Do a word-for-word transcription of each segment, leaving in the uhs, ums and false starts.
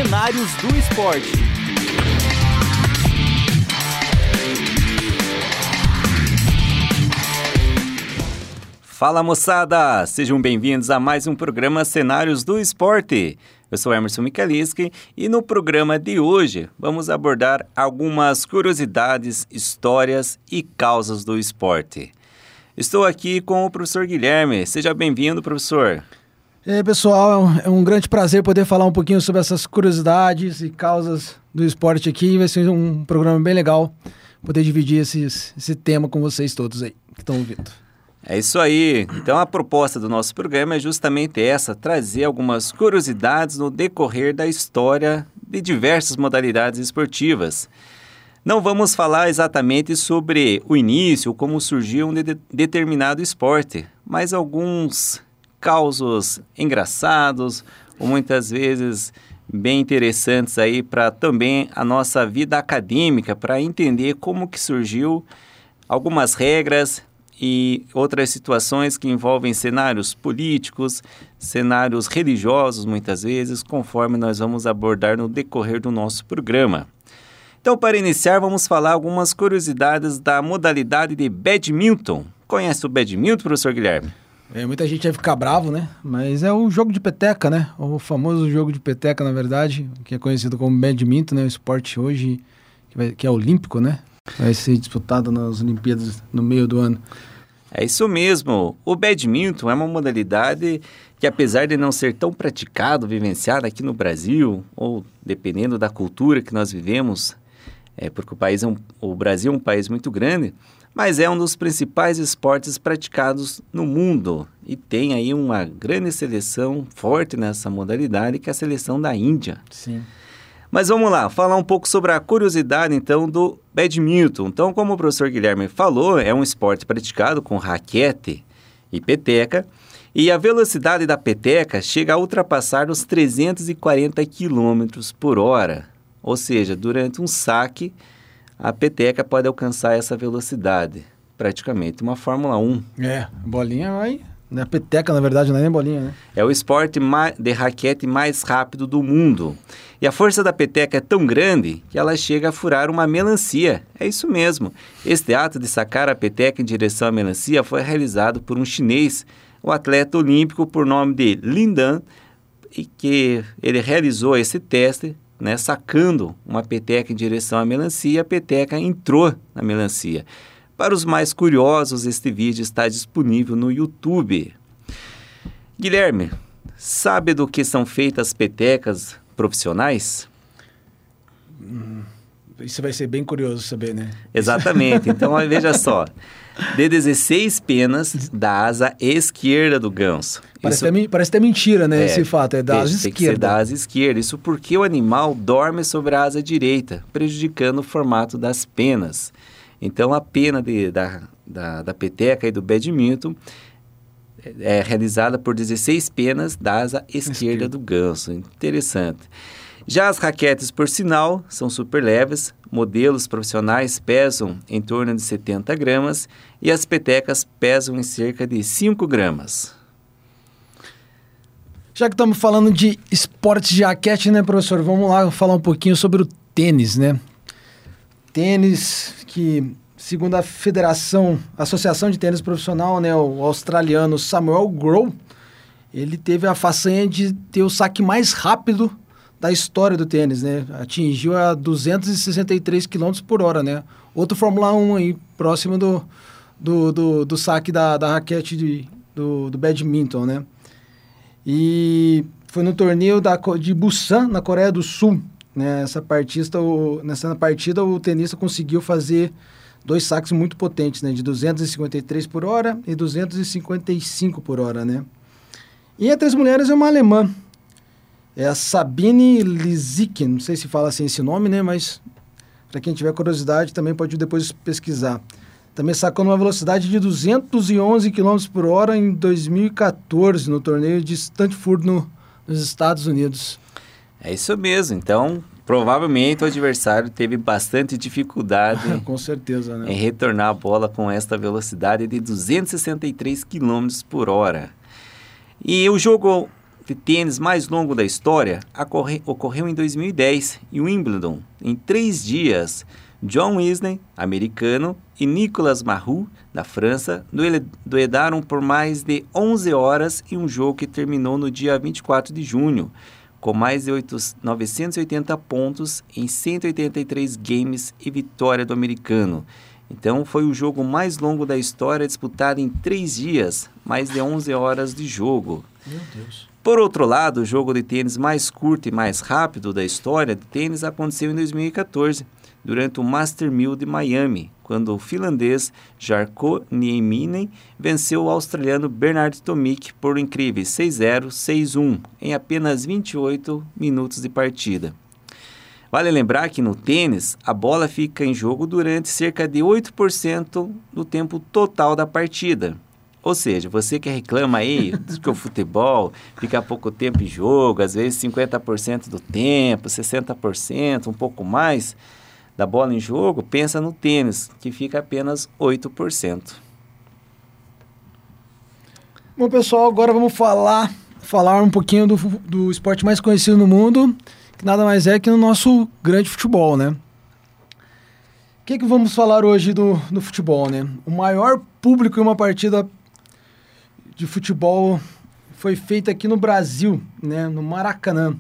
Cenários do Esporte. Fala, moçada! Sejam bem-vindos a mais um programa Cenários do Esporte. Eu sou Emerson Michalski e no programa de hoje vamos abordar algumas curiosidades, histórias e causas do esporte. Estou aqui com o professor Guilherme. Seja bem-vindo, professor. E aí, pessoal, é um grande prazer poder falar um pouquinho sobre essas curiosidades e causas do esporte aqui. Vai ser um programa bem legal poder dividir esses, esse tema com vocês todos aí que estão ouvindo. É isso aí. Então a proposta do nosso programa é justamente essa, trazer algumas curiosidades no decorrer da história de diversas modalidades esportivas. Não vamos falar exatamente sobre o início, como surgiu um de determinado esporte, mas alguns causos engraçados, ou muitas vezes bem interessantes aí para também a nossa vida acadêmica, para entender como que surgiu algumas regras e outras situações que envolvem cenários políticos, cenários religiosos, muitas vezes, conforme nós vamos abordar no decorrer do nosso programa. Então, para iniciar, vamos falar algumas curiosidades da modalidade de badminton. Conhece o badminton, professor Guilherme? É, muita gente vai ficar bravo, né? Mas é o jogo de peteca, né? O famoso jogo de peteca, na verdade, que é conhecido como badminton, né? O esporte hoje que, vai, que é olímpico, né? Vai ser disputado nas Olimpíadas no meio do ano. É isso mesmo. O badminton é uma modalidade que, apesar de não ser tão praticado, vivenciado aqui no Brasil, ou dependendo da cultura que nós vivemos, é porque o, país é um, o Brasil é um país muito grande, mas é um dos principais esportes praticados no mundo. E tem aí uma grande seleção forte nessa modalidade, que é a seleção da Índia. Sim. Mas vamos lá, falar um pouco sobre a curiosidade, então, do badminton. Então, como o professor Guilherme falou, é um esporte praticado com raquete e peteca, e a velocidade da peteca chega a ultrapassar os trezentos e quarenta quilômetros por hora. Ou seja, durante um saque, a peteca pode alcançar essa velocidade, praticamente uma Fórmula um. É, bolinha vai... A peteca, na verdade, não é nem bolinha, né? É o esporte de raquete mais rápido do mundo. E a força da peteca é tão grande que ela chega a furar uma melancia. É isso mesmo. Este ato de sacar a peteca em direção à melancia foi realizado por um chinês, o atleta olímpico por nome de Lin Dan, e que ele realizou esse teste, né, sacando uma peteca em direção à melancia, e a peteca entrou na melancia. Para os mais curiosos, este vídeo está disponível no YouTube. Guilherme, sabe do que são feitas as petecas profissionais? Hum, isso vai ser bem curioso saber, né? Exatamente. Então, veja só. De dezesseis penas da asa esquerda do ganso. Parece, Isso... até, parece até mentira, né? É, esse fato, é da asa esquerda. Tem que ser da asa esquerda. Isso porque o animal dorme sobre a asa direita, prejudicando o formato das penas. Então, a pena de, da, da, da peteca e do badminton é realizada por dezesseis penas da asa esquerda, esquerda do ganso. Interessante. Já as raquetes, por sinal, são super leves. Modelos profissionais pesam em torno de setenta gramas e as petecas pesam em cerca de cinco gramas. Já que estamos falando de esportes de raquete, né, professor? Vamos lá falar um pouquinho sobre o tênis, né? Tênis que, segundo a Federação, Associação de Tênis Profissional, né, o australiano Samuel Grow, ele teve a façanha de ter o saque mais rápido da história do tênis, né? Atingiu a duzentos e sessenta e três quilômetros por hora, né? Outro Fórmula um aí, próximo do, do, do, do saque da, da raquete de, do, do badminton, né? E foi no torneio da, de Busan, na Coreia do Sul. Nessa, partista, o, nessa partida, o tenista conseguiu fazer dois saques muito potentes, né? De duzentos e cinquenta e três por hora e duzentos e cinquenta e cinco por hora, né? E entre as mulheres é uma alemã. É a Sabine Lisicki, não sei se fala assim esse nome, né? Mas para quem tiver curiosidade também pode depois pesquisar. Também sacou numa velocidade de duzentos e onze quilômetros por hora em dois mil e quatorze, no torneio de Stanford, no, nos Estados Unidos. É isso mesmo. Então, provavelmente o adversário teve bastante dificuldade com certeza, né? em retornar a bola com esta velocidade de duzentos e sessenta e três quilômetros por hora. E o jogo de tênis mais longo da história ocorre, ocorreu em dois mil e dez, em Wimbledon. Em três dias, John Isner, americano, e Nicolas Mahut, da França, duelaram por mais de onze horas em um jogo que terminou no dia vinte e quatro de junho, com mais de novecentos e oitenta pontos em cento e oitenta e três games e vitória do americano. Então, foi o jogo mais longo da história, disputado em três dias, mais de onze horas de jogo. Meu Deus. Por outro lado, o jogo de tênis mais curto e mais rápido da história de tênis aconteceu em dois mil e quatorze, durante o Master mil de Miami, quando o finlandês Jarkko Nieminen venceu o australiano Bernard Tomic por incríveis seis a zero, seis a um, em apenas vinte e oito minutos de partida. Vale lembrar que no tênis, a bola fica em jogo durante cerca de oito por cento do tempo total da partida. Ou seja, você que reclama aí que o futebol fica pouco tempo em jogo, às vezes cinquenta por cento do tempo, sessenta por cento, um pouco mais da bola em jogo, pensa no tênis, que fica apenas oito por cento. Bom, pessoal, agora vamos falar, falar um pouquinho do, do esporte mais conhecido no mundo, que nada mais é que no nosso grande futebol, né? O que que vamos falar hoje do, do futebol, né? O maior público em uma partida de futebol foi feita aqui no Brasil, né? No Maracanã.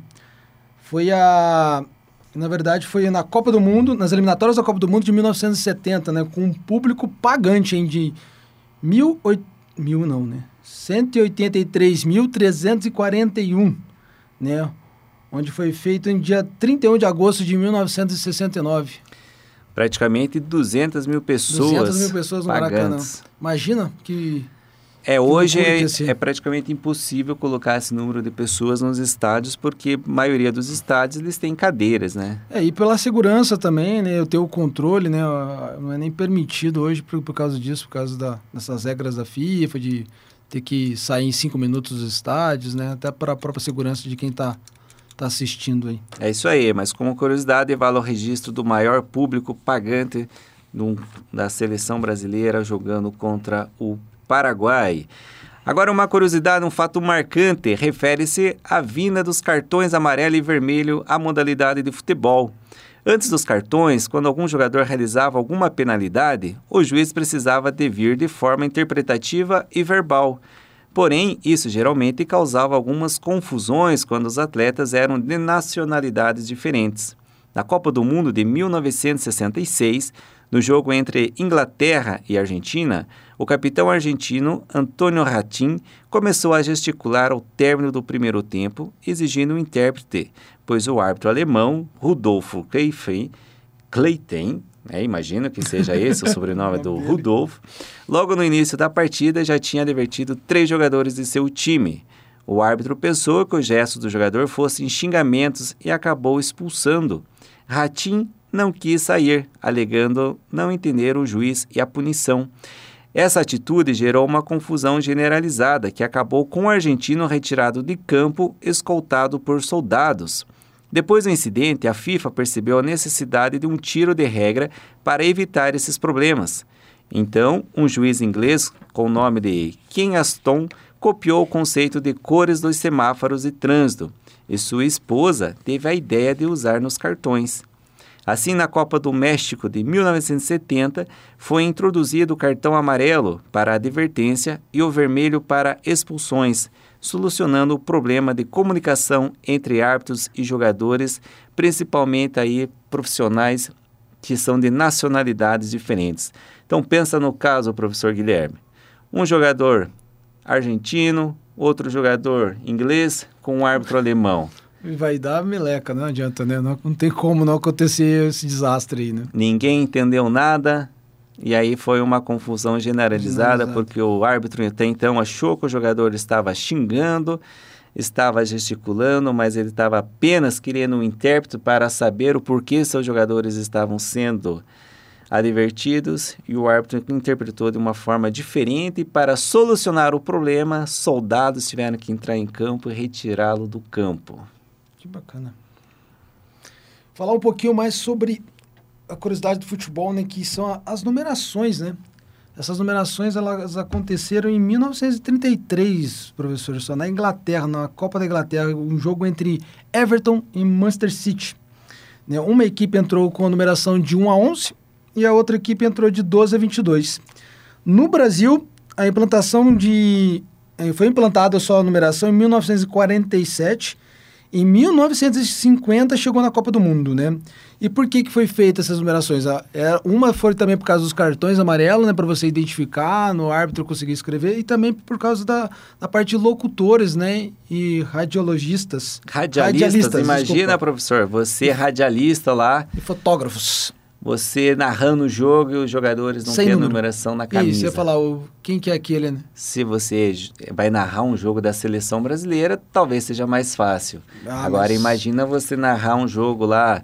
Foi a... Na verdade, foi na Copa do Mundo, nas eliminatórias da Copa do Mundo de mil novecentos e setenta, né? Com um público pagante, hein? De mil, oito, mil não, né? cento e oitenta e três mil trezentos e quarenta e um, né? Onde foi feito em dia trinta e um de agosto de mil novecentos e sessenta e nove. Praticamente duzentas mil pessoas duzentas mil pessoas no pagantes. Maracanã. Imagina que... É, hoje é, que é praticamente impossível colocar esse número de pessoas nos estádios, porque a maioria dos estádios eles têm cadeiras, né? É, e pela segurança também, né? Eu tenho o controle, né? Não é nem permitido hoje por, por causa disso, por causa da, dessas regras da FIFA, de ter que sair em cinco minutos dos estádios, né? Até para a própria segurança de quem está tá assistindo aí. É isso aí, mas como curiosidade, vale o registro do maior público pagante do, da seleção brasileira jogando contra o Paraguai. Agora, uma curiosidade, um fato marcante, refere-se à vinda dos cartões amarelo e vermelho à modalidade de futebol. Antes dos cartões, quando algum jogador realizava alguma penalidade, o juiz precisava de vir de forma interpretativa e verbal. Porém, isso geralmente causava algumas confusões quando os atletas eram de nacionalidades diferentes. Na Copa do Mundo de mil novecentos e sessenta e seis, no jogo entre Inglaterra e Argentina, o capitão argentino Antônio Ratín começou a gesticular ao término do primeiro tempo, exigindo um intérprete, pois o árbitro alemão, Rudolf Kleiten, Kleiten é, imagino que seja esse o sobrenome do Rudolf, logo no início da partida já tinha advertido três jogadores de seu time. O árbitro pensou que o gesto do jogador fossem xingamentos e acabou expulsando. Ratín não quis sair, alegando não entender o juiz e a punição. Essa atitude gerou uma confusão generalizada que acabou com o argentino retirado de campo, escoltado por soldados. Depois do incidente, a FIFA percebeu a necessidade de um tiro de regra para evitar esses problemas. Então, um juiz inglês com o nome de Ken Aston copiou o conceito de cores dos semáforos de trânsito e sua esposa teve a ideia de usar nos cartões. Assim, na Copa do México de mil novecentos e setenta, foi introduzido o cartão amarelo para advertência e o vermelho para expulsões, solucionando o problema de comunicação entre árbitros e jogadores, principalmente aí profissionais que são de nacionalidades diferentes. Então, pensa no caso, professor Guilherme, um jogador argentino, outro jogador inglês com um árbitro alemão. Vai dar meleca, não adianta, né? Não, não tem como não acontecer esse desastre aí, né? Ninguém entendeu nada e aí foi uma confusão generalizada, Generalizado. porque o árbitro até então achou que o jogador estava xingando, estava gesticulando, mas ele estava apenas querendo um intérprete para saber o porquê seus jogadores estavam sendo advertidos, e o árbitro interpretou de uma forma diferente, e para solucionar o problema, soldados tiveram que entrar em campo e retirá-lo do campo. Que bacana. Falar um pouquinho mais sobre a curiosidade do futebol, né? Que são a, as numerações, né? Essas numerações elas aconteceram em mil novecentos e trinta e três, professor, só na Inglaterra, na Copa da Inglaterra, um jogo entre Everton e Manchester City. Né? Uma equipe entrou com a numeração de um a onze e a outra equipe entrou de doze a vinte e dois. No Brasil, a implantação de... foi implantada só a numeração em mil novecentos e quarenta e sete. Em mil novecentos e cinquenta chegou na Copa do Mundo, né? E por que que foi feita essas numerações? Uma foi também por causa dos cartões amarelos, né? Para você identificar, no árbitro conseguir escrever. E também por causa da, da parte de locutores, né? E radiologistas. Radialistas, radialistas imagina, desculpa. Professor, você é radialista lá. E fotógrafos. Você narrando o jogo e os jogadores não têm a numeração na camisa. Isso, você ia falar, o, quem que é aquele, né? Se você vai narrar um jogo da seleção brasileira, talvez seja mais fácil. Ah, Agora, mas... imagina você narrar um jogo lá...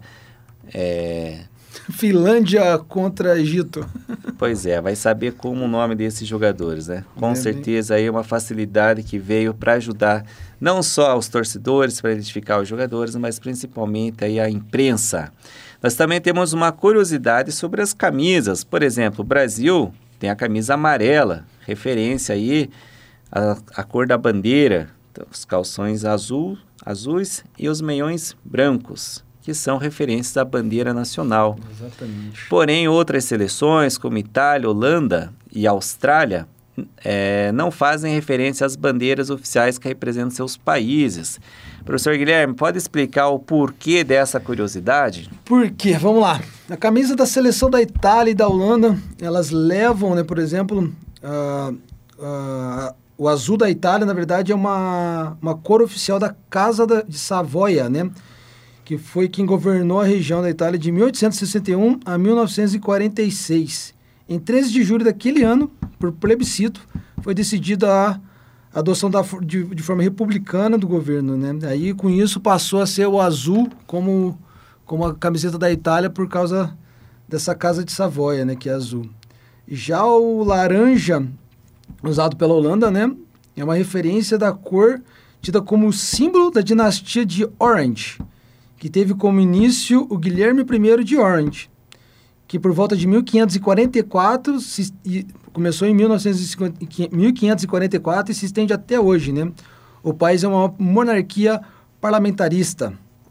É... Finlândia contra Egito. Pois é, vai saber como o nome desses jogadores, né? Com é, certeza bem... aí é uma facilidade que veio para ajudar não só os torcedores para identificar os jogadores, mas principalmente aí a imprensa. Nós também temos uma curiosidade sobre as camisas. Por exemplo, o Brasil tem a camisa amarela, referência aí à, à cor da bandeira. Então, os calções azul, azuis e os meiões brancos, que são referências à bandeira nacional. Exatamente. Porém, outras seleções, como Itália, Holanda e Austrália, é, não fazem referência às bandeiras oficiais que representam seus países. Professor Guilherme, pode explicar o porquê dessa curiosidade? Por quê? Vamos lá. A camisa da seleção da Itália e da Holanda, elas levam, né, por exemplo, uh, uh, o azul da Itália, na verdade, é uma, uma cor oficial da Casa da, de Savoia, né? Que foi quem governou a região da Itália de mil oitocentos e sessenta e um a mil novecentos e quarenta e seis. Em treze de julho daquele ano, por plebiscito, foi decidida a adoção da, de, de forma republicana do governo, né? Aí, com isso, passou a ser o azul como, como a camiseta da Itália por causa dessa Casa de Savoia, né? Que é azul. Já o laranja, usado pela Holanda, né? É uma referência da cor tida como símbolo da dinastia de Orange, que teve como início o Guilherme I de Orange, que por volta de mil quinhentos e quarenta e quatro, se, e, começou em mil quinhentos e quarenta e quatro e se estende até hoje, né? O país é uma monarquia parlamentarista.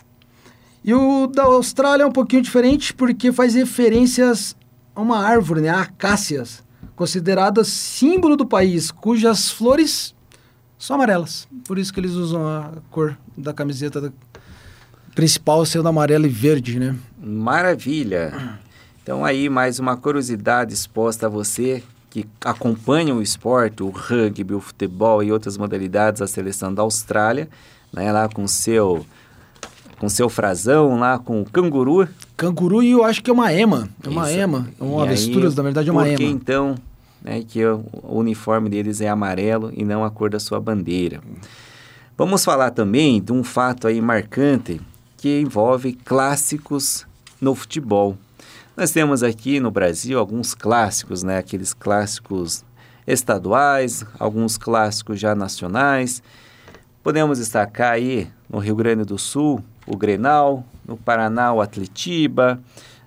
E o da Austrália é um pouquinho diferente porque faz referências a uma árvore, né? A acácias, considerada símbolo do país, cujas flores são amarelas. Por isso que eles usam a cor da camiseta da... principal sendo amarelo e verde, né? Maravilha! Então aí mais uma curiosidade exposta a você que acompanha o esporte, o rugby, o futebol e outras modalidades da seleção da Austrália, né, lá com seu com seu frasão, lá com o canguru. Canguru e eu acho que é uma ema, é uma Isso. ema, é uma avestruz, na verdade é uma ema. Por que então, né, que o, o uniforme deles é amarelo e não a cor da sua bandeira? Vamos falar também de um fato aí marcante que envolve clássicos no futebol. Nós temos aqui no Brasil alguns clássicos, né? Aqueles clássicos estaduais, alguns clássicos já nacionais. Podemos destacar aí no Rio Grande do Sul o Grenal, no Paraná o Atletiba,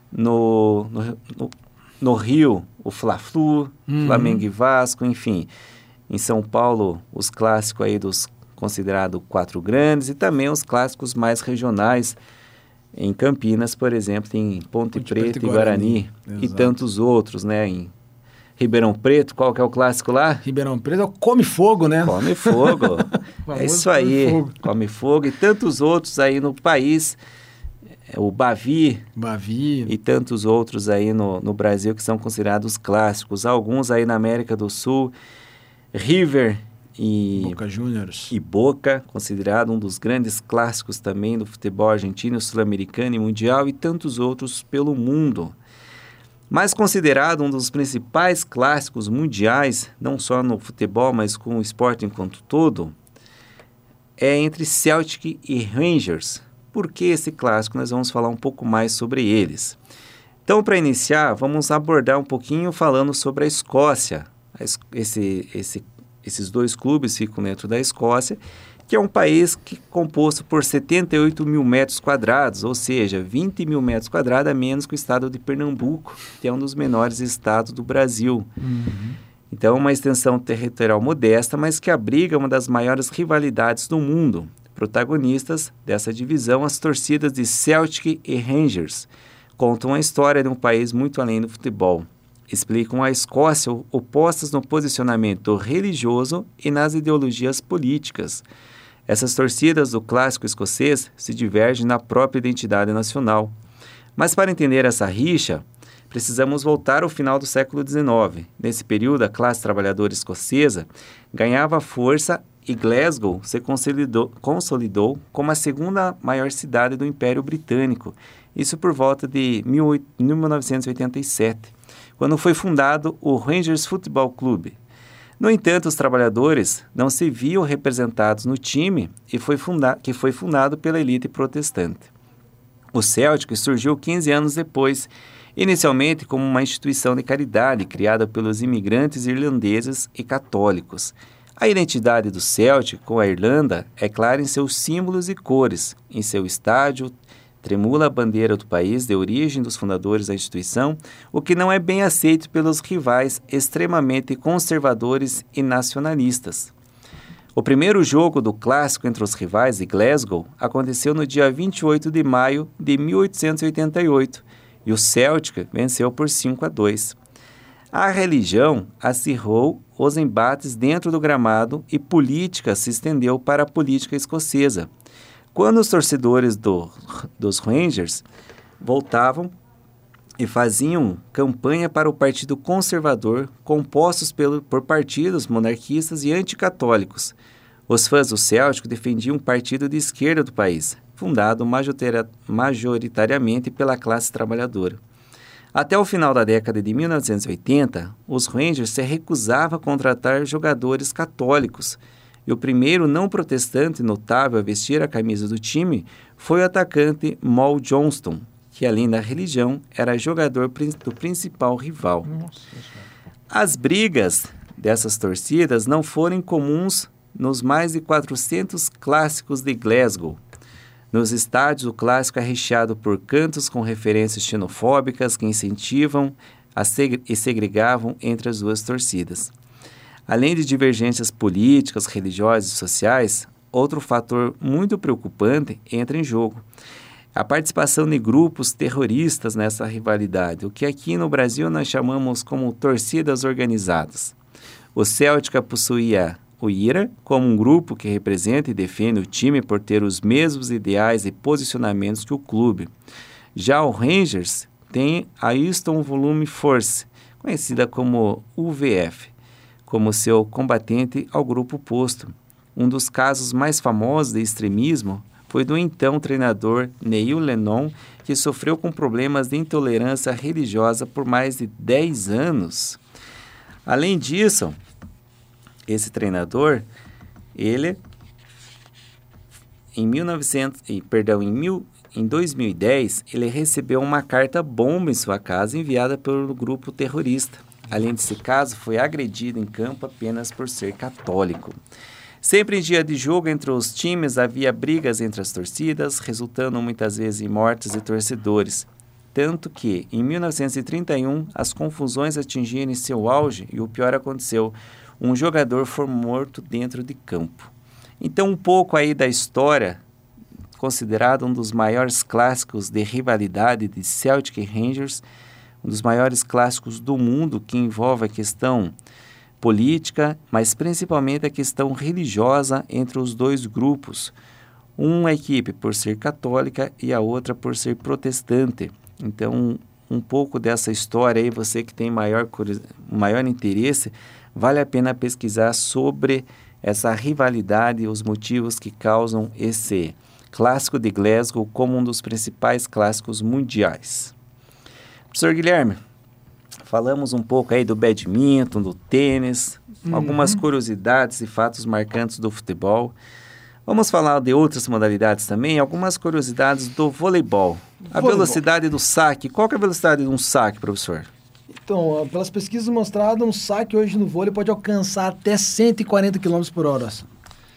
no, no, no, no Rio o Fla-Flu, uhum. Flamengo e Vasco, enfim. Em São Paulo os clássicos aí dos considerados quatro grandes e também os clássicos mais regionais. Em Campinas, por exemplo, tem Ponte, Ponte Preta e Guarani, Guarani e tantos outros, né? Em Ribeirão Preto, qual que é o clássico lá? Ribeirão Preto é o Come Fogo, né? Come Fogo. É isso aí, fogo. Come Fogo e tantos outros aí no país, o Bavi, Bavi. E tantos outros aí no, no Brasil que são considerados clássicos. Alguns aí na América do Sul, River e Boca Juniors. E Boca, considerado um dos grandes clássicos também do futebol argentino, sul-americano e mundial, e tantos outros pelo mundo. Mas considerado um dos principais clássicos mundiais, não só no futebol, mas com o esporte enquanto todo, é entre Celtic e Rangers. Por que esse clássico? Nós vamos falar um pouco mais sobre eles. Então, para iniciar, vamos abordar um pouquinho falando sobre a Escócia. Esse, esse Esses dois clubes ficam dentro da Escócia, que é um país que, composto por setenta e oito mil metros quadrados, ou seja, vinte mil metros quadrados a menos que o estado de Pernambuco, que é um dos menores estados do Brasil. Uhum. Então, uma extensão territorial modesta, mas que abriga uma das maiores rivalidades do mundo. Protagonistas dessa divisão, as torcidas de Celtic e Rangers, contam a história de um país muito além do futebol. Explicam a Escócia opostas no posicionamento religioso e nas ideologias políticas. Essas torcidas do clássico escocês se divergem na própria identidade nacional. Mas para entender essa rixa, precisamos voltar ao final do século dezenove. Nesse período, a classe trabalhadora escocesa ganhava força e Glasgow se consolidou, consolidou como a segunda maior cidade do Império Britânico. Isso por volta de mil novecentos e oitenta e sete, quando foi fundado o Rangers Football Club. No entanto, os trabalhadores não se viam representados no time e foi funda- que foi fundado pela elite protestante. O Celtic surgiu quinze anos depois, inicialmente como uma instituição de caridade criada pelos imigrantes irlandeses e católicos. A identidade do Celtic com a Irlanda é clara em seus símbolos e cores. Em seu estádio, tremula a bandeira do país de origem dos fundadores da instituição, o que não é bem aceito pelos rivais extremamente conservadores e nacionalistas. O primeiro jogo do clássico entre os rivais de Glasgow aconteceu no dia vinte e oito de maio de mil oitocentos e oitenta e oito e o Celtic venceu por cinco a dois. A religião acirrou os embates dentro do gramado e política se estendeu para a política escocesa. Quando os torcedores do, dos Rangers voltavam e faziam campanha para o Partido Conservador, compostos pelo, por partidos monarquistas e anticatólicos. Os fãs do Celtic defendiam um partido de esquerda do país, fundado majoritariamente pela classe trabalhadora. Até o final da década de mil novecentos e oitenta, os Rangers se recusavam a contratar jogadores católicos, e o primeiro não protestante notável a vestir a camisa do time foi o atacante Mal Johnston, que além da religião era jogador do principal rival. Nossa. As brigas dessas torcidas não foram comuns nos mais de quatrocentos clássicos de Glasgow. Nos estádios, o clássico é recheado por cantos com referências xenofóbicas que incentivam a seg- e segregavam entre as duas torcidas. Além de divergências políticas, religiosas e sociais, outro fator muito preocupante entra em jogo: a participação de grupos terroristas nessa rivalidade, o que aqui no Brasil nós chamamos como torcidas organizadas. O Celtic possuía o I R A como um grupo que representa e defende o time por ter os mesmos ideais e posicionamentos que o clube. Já o Rangers tem a Euston Volume Force, conhecida como U V F, como seu combatente ao grupo oposto. Um dos casos mais famosos de extremismo foi do então treinador Neil Lennon, que sofreu com problemas de intolerância religiosa por mais de dez anos. Além disso, esse treinador, ele, em, mil e novecentos, perdão, em, mil, em dois mil e dez, ele recebeu uma carta bomba em sua casa enviada pelo grupo terrorista. Além desse caso, foi agredido em campo apenas por ser católico. Sempre em dia de jogo entre os times havia brigas entre as torcidas, resultando muitas vezes em mortes de torcedores. Tanto que, em mil novecentos e trinta e um, as confusões atingiram seu auge e o pior aconteceu: um jogador foi morto dentro de campo. Então, um pouco aí da história, considerado um dos maiores clássicos de rivalidade de Celtic e Rangers, um dos maiores clássicos do mundo, que envolve a questão política, mas principalmente a questão religiosa entre os dois grupos. Uma equipe por ser católica e a outra por ser protestante. Então, um pouco dessa história aí, você que tem maior, maior interesse, vale a pena pesquisar sobre essa rivalidade e os motivos que causam esse clássico de Glasgow como um dos principais clássicos mundiais. Professor Guilherme, falamos um pouco aí do badminton, do tênis, uhum. algumas curiosidades e fatos marcantes do futebol. Vamos falar de outras modalidades também, algumas curiosidades do voleibol. A voleibol. Velocidade do saque. Qual que é a velocidade de um saque, professor? Então, pelas pesquisas mostradas, um saque hoje no vôlei pode alcançar até cento e quarenta quilômetros por hora.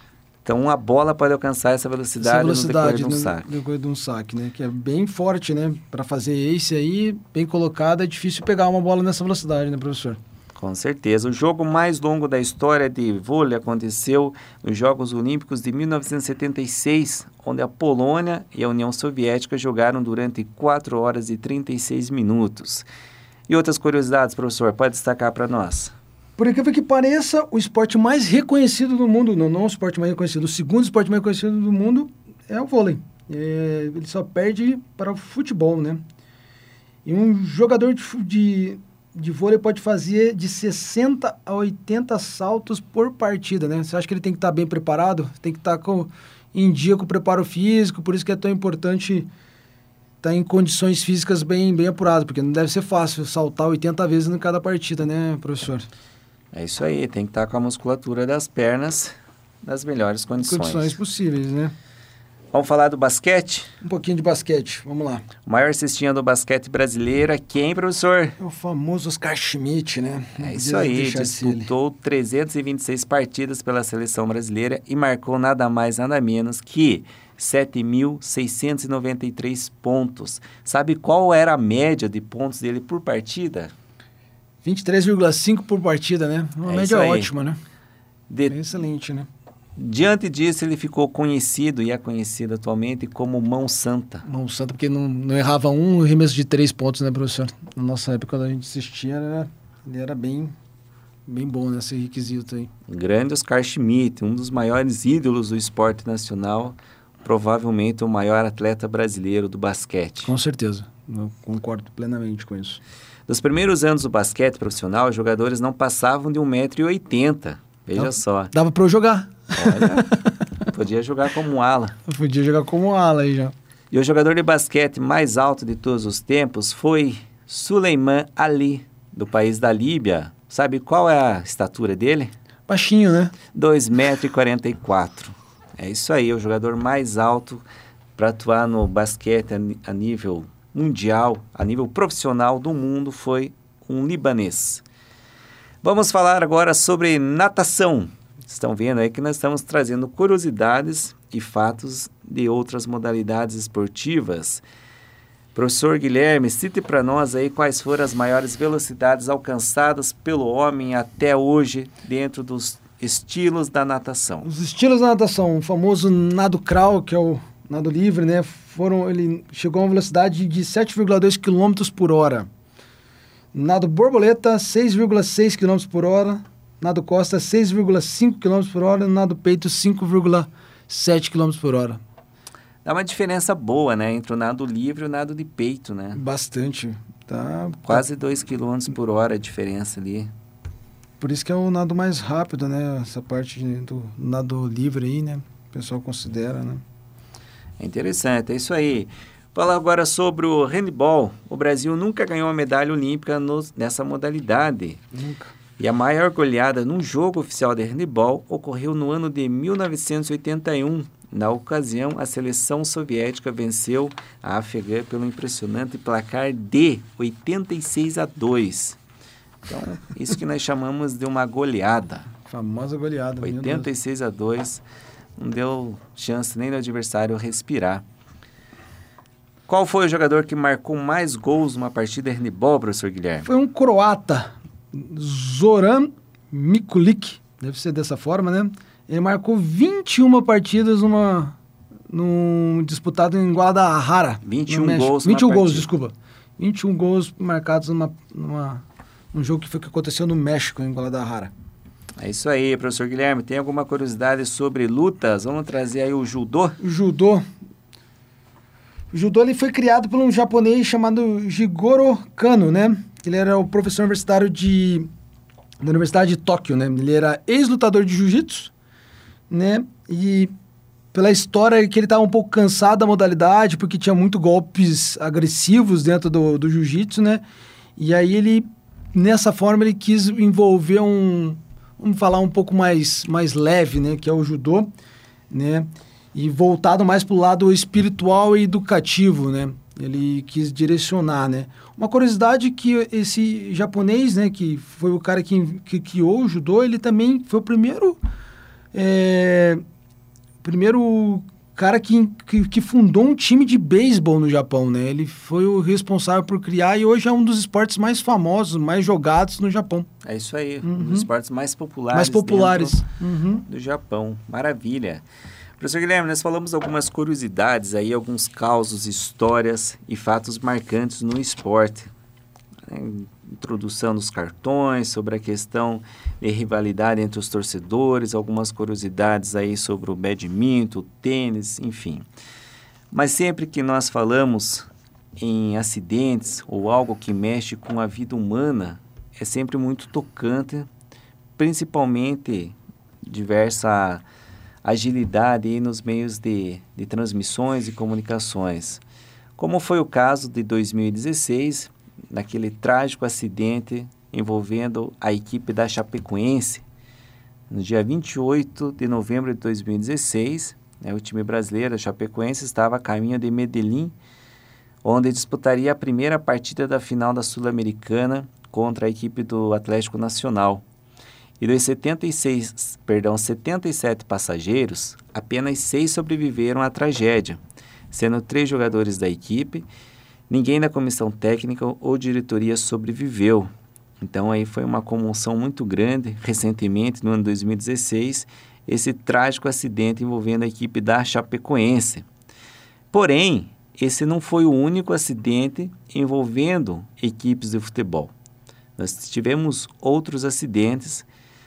Então, a bola pode alcançar essa velocidade, essa velocidade no decorrer de um saque. No decorrer de um saque, né? Que é bem forte, né? Para fazer esse aí, bem colocado, é difícil pegar uma bola nessa velocidade, né, professor? Com certeza. O jogo mais longo da história de vôlei aconteceu nos Jogos Olímpicos de mil novecentos e setenta e seis, onde a Polônia e a União Soviética jogaram durante quatro horas e trinta e seis minutos. E outras curiosidades, professor, pode destacar para nós? Por incrível que pareça, o esporte mais reconhecido do mundo, não, não o esporte mais reconhecido, o segundo esporte mais reconhecido do mundo é o vôlei. É, ele só perde para o futebol, né? E um jogador de, de, de vôlei pode fazer de sessenta a oitenta saltos por partida, né? Você acha que ele tem que estar bem preparado? Tem que estar com, em dia com o preparo físico, por isso que é tão importante estar em condições físicas bem, bem apuradas, porque não deve ser fácil saltar oitenta vezes em cada partida, né, professor? É isso aí, tem que estar com a musculatura das pernas nas melhores condições. Condições possíveis, né? Vamos falar do basquete? Um pouquinho de basquete, vamos lá. O maior cestinha do basquete brasileiro é quem, professor? É o famoso Oscar Schmidt, né? Não é isso aí, disputou trezentas e vinte e seis partidas pela seleção brasileira e marcou nada mais, nada menos que sete mil seiscentos e noventa e três pontos. Sabe qual era a média de pontos dele por partida? vinte e três vírgula cinco por partida, né? Uma é média ótima, né? De... Excelente, né? Diante disso, ele ficou conhecido e é conhecido atualmente como Mão Santa. Mão Santa, porque não, não errava um arremesso de três pontos, né, professor? Na nossa época, quando a gente assistia, era, ele era bem, bem bom nesse requisito aí. Grande Oscar Schmidt, um dos maiores ídolos do esporte nacional, provavelmente o maior atleta brasileiro do basquete. Com certeza, eu concordo plenamente com isso. Nos primeiros anos do basquete profissional, os jogadores não passavam de um metro e oitenta. Veja dava, só. Dava para eu jogar. Olha, podia jogar como um ala. Eu podia jogar como um ala aí já. E o jogador de basquete mais alto de todos os tempos foi Suleiman Ali, do país da Líbia. Sabe qual é a estatura dele? Baixinho, né? dois metros e quarenta e quatro. É isso aí, o jogador mais alto para atuar no basquete a, a nível mundial, a nível profissional do mundo, foi um libanês. Vamos falar agora sobre natação. Estão vendo aí que nós estamos trazendo curiosidades e fatos de outras modalidades esportivas. Professor Guilherme, cite para nós aí quais foram as maiores velocidades alcançadas pelo homem até hoje dentro dos estilos da natação. Os estilos da natação, o famoso nado crawl, que é o nado livre, né? Foram, ele chegou a uma velocidade de sete vírgula dois quilômetros por hora. Nado borboleta, seis vírgula seis quilômetros por hora. Nado costa, seis vírgula cinco quilômetros por hora. Nado peito, cinco vírgula sete quilômetros por hora. Dá uma diferença boa, né? Entre o nado livre e o nado de peito, né? Bastante. Tá, Quase dois quilômetros por hora a diferença ali. Por isso que é o nado mais rápido, né? Essa parte do nado livre aí, né? O pessoal considera, né? É interessante, é isso aí. Falar agora sobre o handball. O Brasil nunca ganhou uma medalha olímpica no, nessa modalidade. Nunca. E a maior goleada num jogo oficial de handball ocorreu no ano de mil novecentos e oitenta e um. Na ocasião, a seleção soviética venceu a afegã pelo impressionante placar de oitenta e seis a dois. Então, isso que nós chamamos de uma goleada. Famosa goleada. oitenta e seis a dois. Não deu chance nem do adversário respirar. Qual foi o jogador que marcou mais gols numa partida de handball, professor Guilherme? Foi um croata, Zoran Mikulik, deve ser dessa forma, né? Ele marcou vinte e uma partidas numa, num disputado em Guadalajara. vinte e um gols vinte e um numa gols, partida. desculpa. vinte e um gols marcados numa, numa, num jogo que, foi, que aconteceu no México, em Guadalajara. É isso aí, professor Guilherme. Tem alguma curiosidade sobre lutas? Vamos trazer aí o judô? O judô. O judô ele foi criado por um japonês chamado Jigoro Kano, né? Ele era o professor universitário de, da Universidade de Tóquio, né? Ele era ex-lutador de jiu-jitsu, né? E pela história que ele estava um pouco cansado da modalidade, porque tinha muito golpes agressivos dentro do, do jiu-jitsu, né? E aí ele, nessa forma, ele quis envolver um... Vamos falar um pouco mais, mais leve, né? Que é o judô, né? E voltado mais para o lado espiritual e educativo, né? Ele quis direcionar, né? Uma curiosidade que esse japonês, né? Que foi o cara que, que criou o judô, ele também foi o primeiro é, primeiro cara que, que, que fundou um time de beisebol no Japão, né? Ele foi o responsável por criar e hoje é um dos esportes mais famosos, mais jogados no Japão. É isso aí, Uhum. um dos esportes mais populares, mais populares. Uhum. Uhum. do Japão. Maravilha. Professor Guilherme, nós falamos algumas curiosidades aí, alguns causos, histórias e fatos marcantes no esporte. Introdução dos cartões, sobre a questão de rivalidade entre os torcedores, algumas curiosidades aí sobre o badminton, o tênis, enfim. Mas sempre que nós falamos em acidentes ou algo que mexe com a vida humana, é sempre muito tocante, principalmente diversa agilidade aí nos meios de, de transmissões e comunicações. Como foi o caso de dois mil e dezesseis, naquele trágico acidente envolvendo a equipe da Chapecoense. No dia vinte e oito de novembro de dois mil e dezesseis, né, o time brasileiro da Chapecoense estava a caminho de Medellín, onde disputaria a primeira partida da final da Sul-Americana contra a equipe do Atlético Nacional. E dos setenta e seis, perdão, setenta e sete passageiros, apenas seis sobreviveram à tragédia, sendo três jogadores da equipe. Ninguém da comissão técnica ou diretoria sobreviveu. Então aí foi uma comoção muito grande, recentemente, no ano dois mil e dezesseis, esse trágico acidente envolvendo a equipe da Chapecoense. Porém, esse não foi o único acidente envolvendo equipes de futebol. Nós tivemos outros acidentes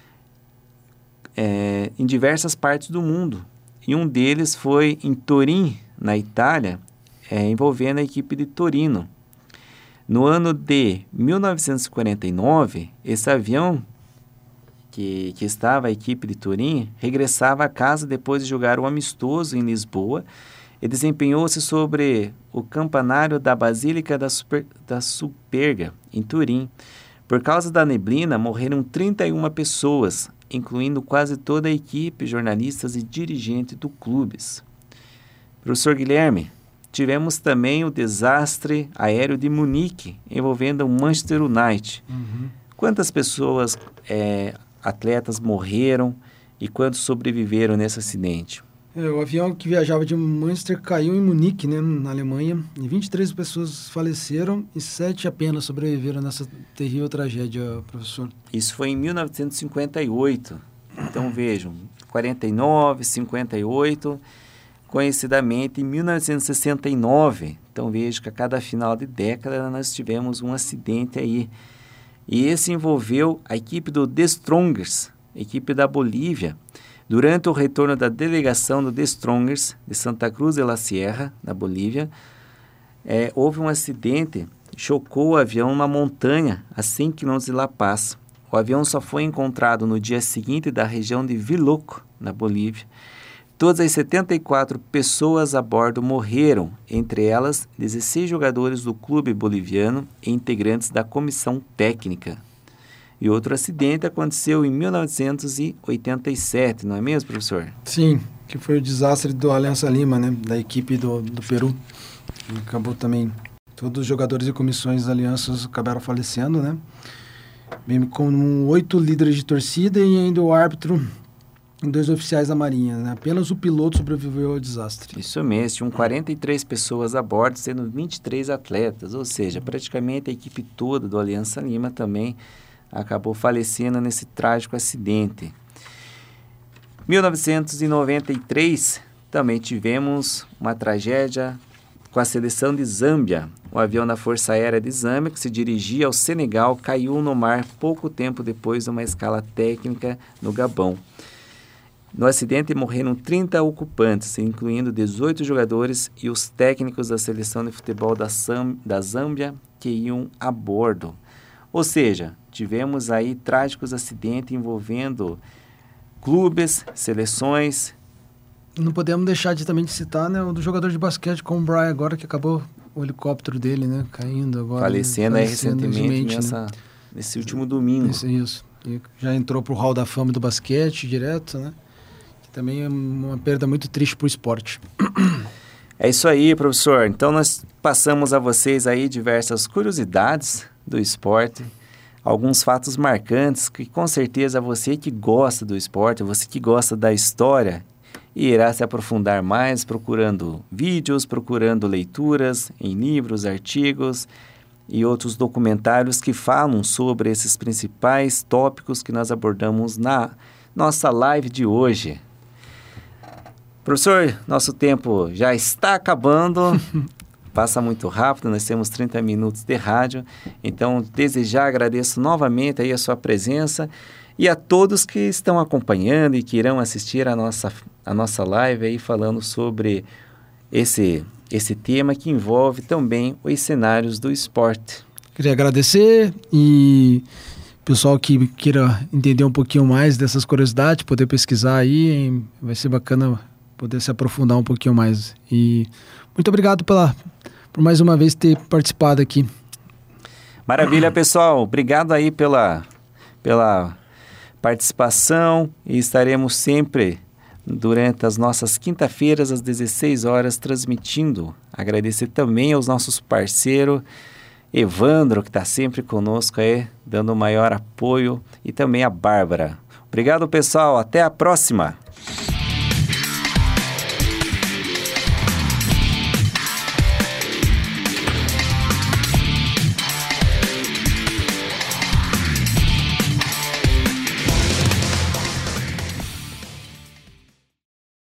é, em diversas partes do mundo. E um deles foi em Turim, na Itália, é, envolvendo a equipe de Torino. No ano de mil novecentos e quarenta e nove, esse avião que, que estava a equipe de Turim regressava a casa depois de jogar um amistoso em Lisboa e desempenhou-se sobre o campanário da Basílica da, Super, da Superga, em Turim. Por causa da neblina, morreram trinta e uma pessoas, incluindo quase toda a equipe, jornalistas e dirigentes do clubes. Professor Guilherme, tivemos também o desastre aéreo de Munique, envolvendo o Manchester United. Uhum. Quantas pessoas, é, atletas, morreram e quantos sobreviveram nesse acidente? É, o avião que viajava de Manchester caiu em Munique, né, na Alemanha, e vinte e três pessoas faleceram e sete apenas sobreviveram nessa terrível tragédia, professor. Isso foi em mil novecentos e cinquenta e oito. Então, vejam, quarenta e nove, cinquenta e oito, conhecidamente em mil novecentos e sessenta e nove. Então, veja que a cada final de década nós tivemos um acidente aí. E esse envolveu a equipe do The Strongers, equipe da Bolívia. Durante o retorno da delegação do The Strongers de Santa Cruz de la Sierra, na Bolívia, é, houve um acidente, chocou o avião numa montanha a cem quilômetros de La Paz. O avião só foi encontrado no dia seguinte da região de Viloco, na Bolívia. Todas as setenta e quatro pessoas a bordo morreram, entre elas dezesseis jogadores do clube boliviano e integrantes da comissão técnica. E outro acidente aconteceu em mil novecentos e oitenta e sete, não é mesmo, professor? Sim, que foi o desastre do Alianza Lima, né, da equipe do, do Peru. Acabou também, todos os jogadores e comissões da Aliança acabaram falecendo, né? Bem como oito líderes de torcida e ainda o árbitro e dois oficiais da Marinha, né? Apenas o piloto sobreviveu ao desastre. Isso mesmo, tinham quarenta e três pessoas a bordo, sendo vinte e três atletas, ou seja, praticamente a equipe toda do Alianza Lima também acabou falecendo nesse trágico acidente. mil novecentos e noventa e três, também tivemos uma tragédia com a seleção de Zâmbia. O avião da Força Aérea de Zâmbia, que se dirigia ao Senegal, caiu no mar pouco tempo depois de uma escala técnica no Gabão. No acidente morreram trinta ocupantes, incluindo dezoito jogadores e os técnicos da seleção de futebol da, Sam, da Zâmbia que iam a bordo. Ou seja, tivemos aí trágicos acidentes envolvendo clubes, seleções. Não podemos deixar de também de citar, né, o do jogador de basquete como o Brian agora, que acabou o helicóptero dele, né, caindo agora. Falecendo, aí recentemente, nessa, né? nesse último domingo. Isso, isso. E já entrou pro Hall da Fama do basquete direto, né? Que também é uma perda muito triste pro esporte. É isso aí, professor. Então nós passamos a vocês aí diversas curiosidades do esporte, alguns fatos marcantes que com certeza você que gosta do esporte, você que gosta da história e irá se aprofundar mais procurando vídeos, procurando leituras em livros, artigos e outros documentários que falam sobre esses principais tópicos que nós abordamos na nossa live de hoje. Professor, nosso tempo já está acabando, passa muito rápido, nós temos trinta minutos de rádio, então desde já agradeço novamente aí a sua presença e a todos que estão acompanhando e que irão assistir a nossa, a nossa live aí falando sobre esse, esse tema que envolve também os cenários do esporte. Queria agradecer e pessoal que queira entender um pouquinho mais dessas curiosidades, poder pesquisar aí, vai ser bacana poder se aprofundar um pouquinho mais. E muito obrigado pela, por mais uma vez ter participado aqui. Maravilha, pessoal. Obrigado aí pela, pela participação e estaremos sempre durante as nossas quinta-feiras às dezesseis horas transmitindo. Agradecer também aos nossos parceiros, Evandro, que está sempre conosco aí, dando o maior apoio, e também a Bárbara. Obrigado, pessoal. Até a próxima.